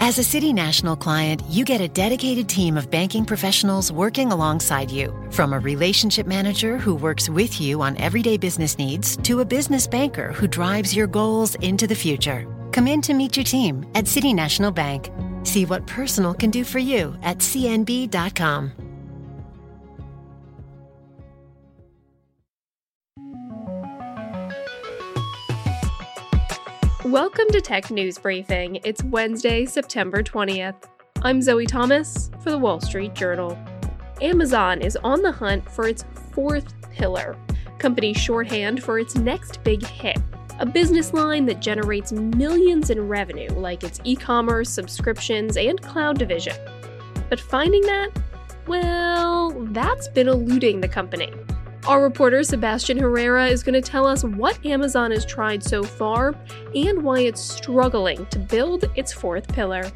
As a City National client, you get a dedicated team of banking professionals working alongside you. From a relationship manager who works with you on everyday business needs to a business banker who drives your goals into the future. Come in to meet your team at City National Bank. See what personal can do for you at cnb.com. Welcome to Tech News Briefing. It's Wednesday, September 20th. I'm Zoe Thomas for The Wall Street Journal. Amazon is on the hunt for its fourth pillar, company shorthand for its next big hit, a business line that generates millions in revenue like its e-commerce, subscriptions, and cloud division. But finding that? Well, that's been eluding the company. Our reporter Sebastian Herrera is going to tell us what Amazon has tried so far and why it's struggling to build its fourth pillar.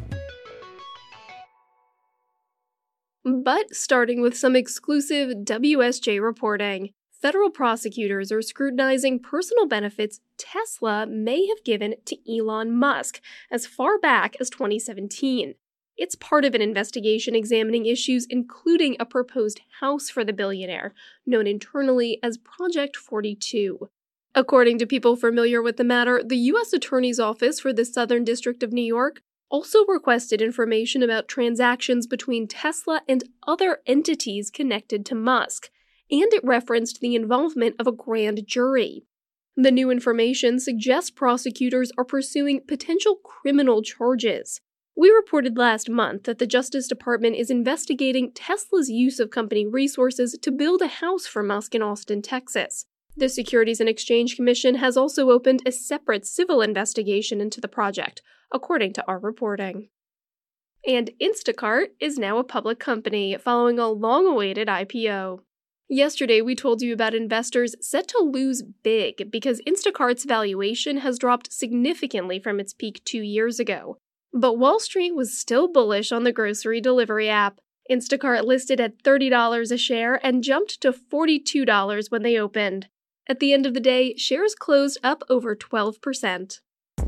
But starting with some exclusive WSJ reporting, federal prosecutors are scrutinizing personal benefits Tesla may have given to Elon Musk as far back as 2017. It's part of an investigation examining issues including a proposed house for the billionaire, known internally as Project 42. According to people familiar with the matter, the U.S. Attorney's Office for the Southern District of New York also requested information about transactions between Tesla and other entities connected to Musk, and it referenced the involvement of a grand jury. The new information suggests prosecutors are pursuing potential criminal charges. We reported last month that the Justice Department is investigating Tesla's use of company resources to build a house for Musk in Austin, Texas. The Securities and Exchange Commission has also opened a separate civil investigation into the project, according to our reporting. And Instacart is now a public company following a long-awaited IPO. Yesterday, we told you about investors set to lose big because Instacart's valuation has dropped significantly from its peak 2 years ago. But Wall Street was still bullish on the grocery delivery app. Instacart listed at $30 a share and jumped to $42 when they opened. At the end of the day, shares closed up over 12%.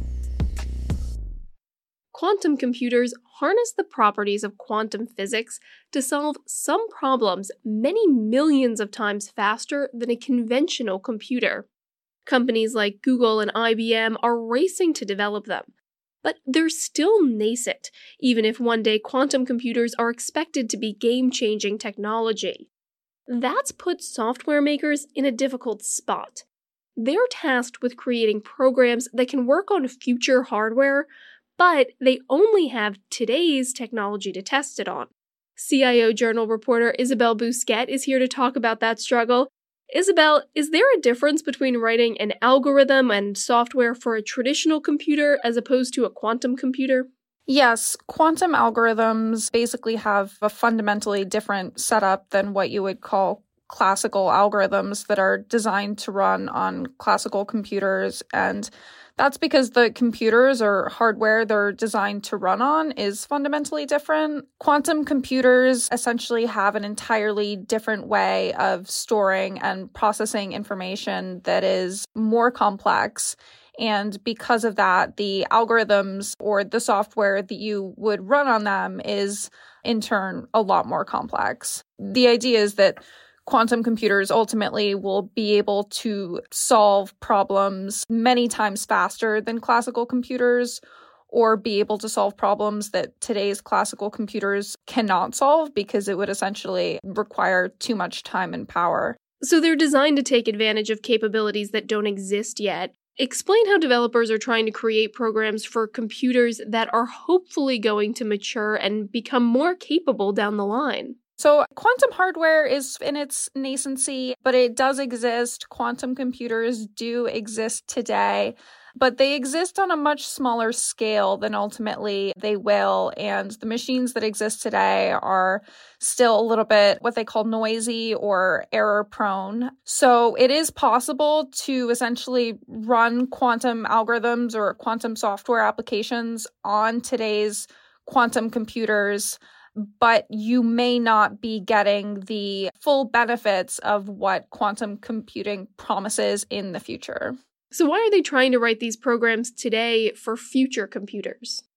Quantum computers harness the properties of quantum physics to solve some problems many millions of times faster than a conventional computer. Companies like Google and IBM are racing to develop them. But they're still nascent, even if one day quantum computers are expected to be game-changing technology. That's put software makers in a difficult spot. They're tasked with creating programs that can work on future hardware, but they only have today's technology to test it on. CIO Journal reporter Isabelle Bousquet is here to talk about that struggle. Isabelle, is there a difference between writing an algorithm and software for a traditional computer as opposed to a quantum computer? Yes, quantum algorithms basically have a fundamentally different setup than what you would call classical algorithms that are designed to run on classical computers. And that's because the computers or hardware they're designed to run on is fundamentally different. Quantum computers essentially have an entirely different way of storing and processing information that is more complex. And because of that, the algorithms or the software that you would run on them is, in turn, a lot more complex. The idea is that quantum computers ultimately will be able to solve problems many times faster than classical computers, or be able to solve problems that today's classical computers cannot solve because it would essentially require too much time and power. So they're designed to take advantage of capabilities that don't exist yet. Explain how developers are trying to create programs for computers that are hopefully going to mature and become more capable down the line. So quantum hardware is in its nascency, but it does exist. Quantum computers do exist today, but they exist on a much smaller scale than ultimately they will. And the machines that exist today are still a little bit what they call noisy or error prone. So it is possible to essentially run quantum algorithms or quantum software applications on today's quantum computers, but you may not be getting the full benefits of what quantum computing promises in the future. So why are they trying to write these programs today for future computers?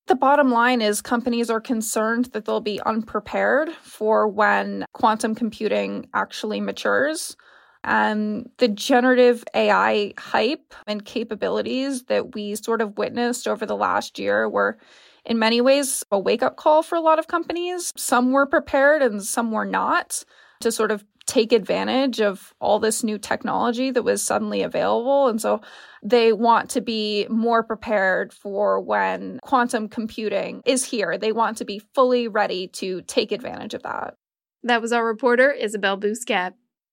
The bottom line is companies are concerned that they'll be unprepared for when quantum computing actually matures. And the generative AI hype and capabilities that we sort of witnessed over the last year were in many ways a wake-up call for a lot of companies. Some were prepared and some were not to sort of take advantage of all this new technology that was suddenly available. And so they want to be more prepared for when quantum computing is here. They want to be fully ready to take advantage of that. That was our reporter, Isabelle Bousquet.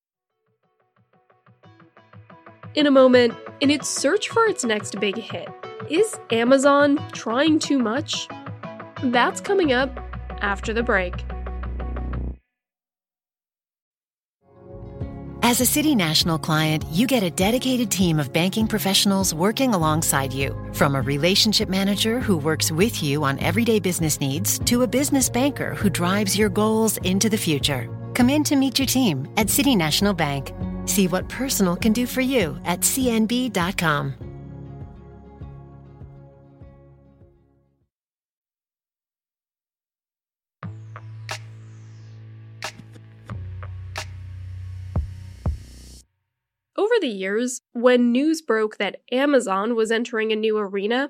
In a moment, in its search for its next big hit, is Amazon trying too much? That's coming up after the break. As a City National client, you get a dedicated team of banking professionals working alongside you. From a relationship manager who works with you on everyday business needs to a business banker who drives your goals into the future. Come in to meet your team at City National Bank. See what personal can do for you at cnb.com. Over the years, when news broke that Amazon was entering a new arena,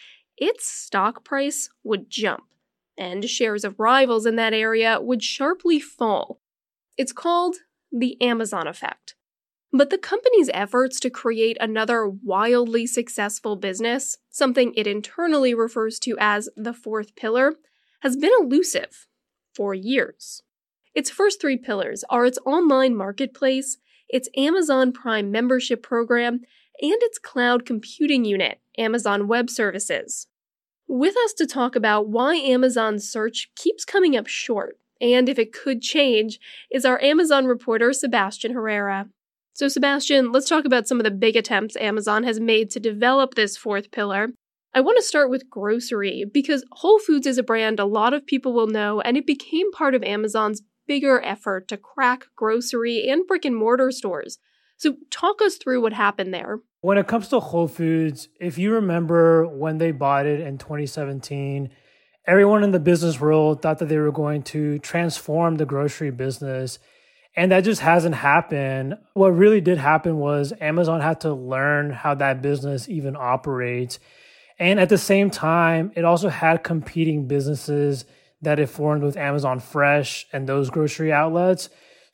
its stock price would jump, and shares of rivals in that area would sharply fall. It's called the Amazon effect. But the company's efforts to create another wildly successful business, something it internally refers to as the fourth pillar, has been elusive for years. Its first three pillars are its online marketplace, its Amazon Prime membership program, and its cloud computing unit, Amazon Web Services. With us to talk about why Amazon's search keeps coming up short, and if it could change, is our Amazon reporter, Sebastian Herrera. So Sebastian, let's talk about some of the big attempts Amazon has made to develop this fourth pillar. I want to start with grocery, because Whole Foods is a brand a lot of people will know, and it became part of Amazon's bigger effort to crack grocery and brick-and-mortar stores. So talk us through what happened there. When it comes to Whole Foods, if you remember when they bought it in 2017, everyone in the business world thought that they were going to transform the grocery business. And that just hasn't happened. What really did happen was Amazon had to learn how that business even operates. And at the same time, it also had competing businesses that it formed with Amazon Fresh and those grocery outlets.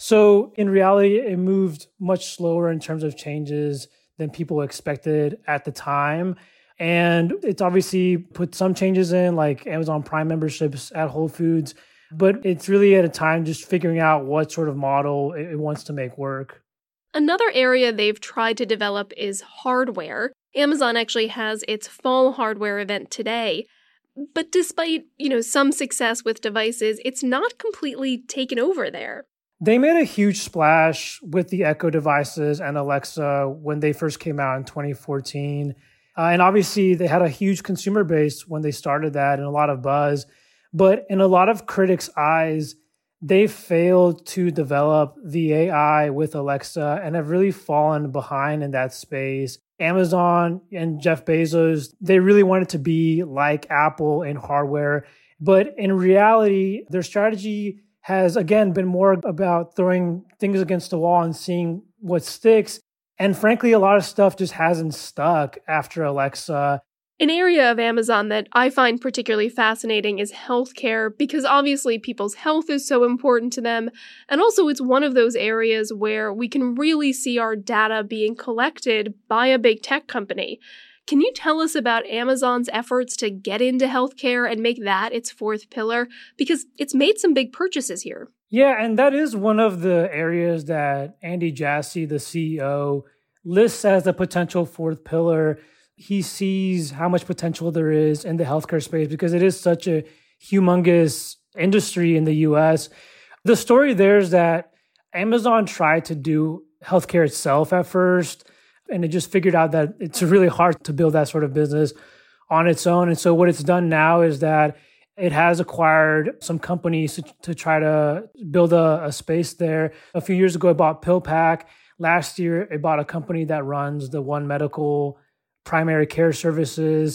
So in reality, it moved much slower in terms of changes than people expected at the time. And it's obviously put some changes in, like Amazon Prime memberships at Whole Foods. But it's really at a time just figuring out what sort of model it wants to make work. Another area they've tried to develop is hardware. Amazon actually has its fall hardware event today. But despite, some success with devices, it's not completely taken over there. They made a huge splash with the Echo devices and Alexa when they first came out in 2014. And obviously, they had a huge consumer base when they started that and a lot of buzz. But in a lot of critics' eyes, they failed to develop the AI with Alexa and have really fallen behind in that space. Amazon and Jeff Bezos, they really wanted to be like Apple in hardware. But in reality, their strategy has, again, been more about throwing things against the wall and seeing what sticks. And frankly, a lot of stuff just hasn't stuck after Alexa. An area of Amazon that I find particularly fascinating is healthcare, because obviously people's health is so important to them. And also it's one of those areas where we can really see our data being collected by a big tech company. Can you tell us about Amazon's efforts to get into healthcare and make that its fourth pillar? Because it's made some big purchases here. Yeah, and that is one of the areas that Andy Jassy, the CEO, lists as the potential fourth pillar. He sees how much potential there is in the healthcare space because it is such a humongous industry in the US. The story there is that Amazon tried to do healthcare itself at first, and it just figured out that it's really hard to build that sort of business on its own. And so what it's done now is that it has acquired some companies to try to build a space there. A few years ago, it bought PillPack. Last year, it bought a company that runs the One Medical primary care services.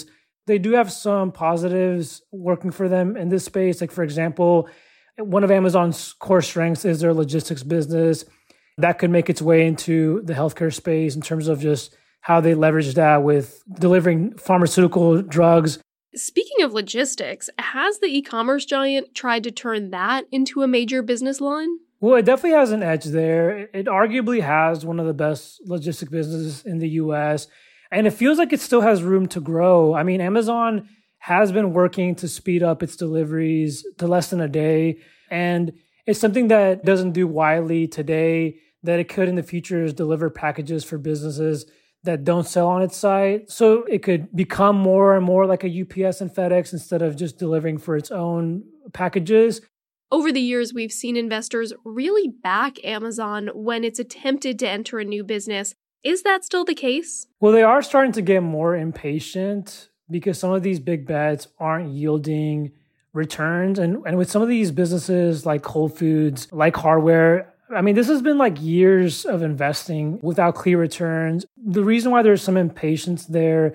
They do have some positives working for them in this space. Like, for example, one of Amazon's core strengths is their logistics business. That could make its way into the healthcare space in terms of just how they leverage that with delivering pharmaceutical drugs. Speaking of logistics, has the e-commerce giant tried to turn that into a major business line? Well, it definitely has an edge there. It arguably has one of the best logistic businesses in the US, and it feels like it still has room to grow. I mean, Amazon has been working to speed up its deliveries to less than a day, and it's something that doesn't do widely today that it could in the future is deliver packages for businesses that don't sell on its site. So it could become more and more like a UPS and FedEx instead of just delivering for its own packages. Over the years, we've seen investors really back Amazon when it's attempted to enter a new business. Is that still the case? Well, they are starting to get more impatient because some of these big bets aren't yielding returns. And with some of these businesses like Whole Foods, like hardware, I mean, this has been like years of investing without clear returns. The reason why there's some impatience there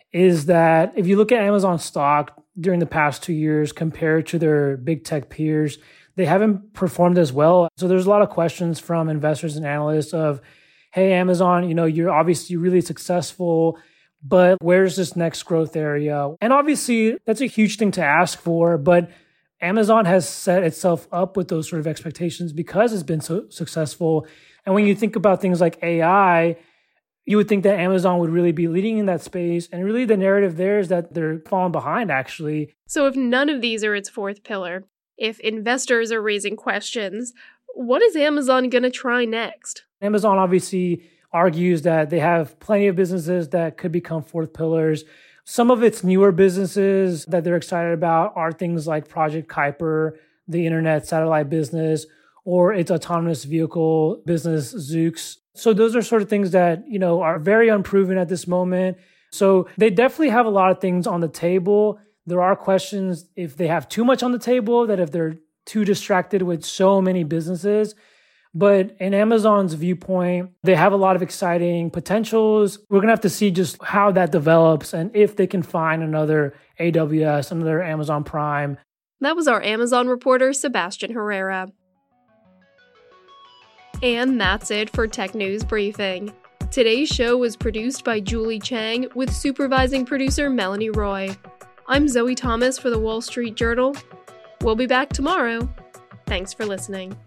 is that if you look at Amazon stock during the past 2 years compared to their big tech peers, they haven't performed as well. So there's a lot of questions from investors and analysts of, hey, Amazon, you're obviously really successful, but where's this next growth area? And obviously, that's a huge thing to ask for, but Amazon has set itself up with those sort of expectations because it's been so successful. And when you think about things like AI, you would think that Amazon would really be leading in that space. And really the narrative there is that they're falling behind, actually. So if none of these are its fourth pillar, if investors are raising questions, what is Amazon going to try next? Amazon obviously argues that they have plenty of businesses that could become fourth pillars. Some of its newer businesses that they're excited about are things like Project Kuiper, the internet satellite business, or its autonomous vehicle business, Zoox. So those are sort of things that, are very unproven at this moment. So they definitely have a lot of things on the table. There are questions if they have too much on the table, that if they're too distracted with so many businesses. But in Amazon's viewpoint, they have a lot of exciting potentials. We're going to have to see just how that develops and if they can find another AWS, another Amazon Prime. That was our Amazon reporter, Sebastian Herrera. And that's it for Tech News Briefing. Today's show was produced by Julie Chang with supervising producer Melanie Roy. I'm Zoe Thomas for the Wall Street Journal. We'll be back tomorrow. Thanks for listening.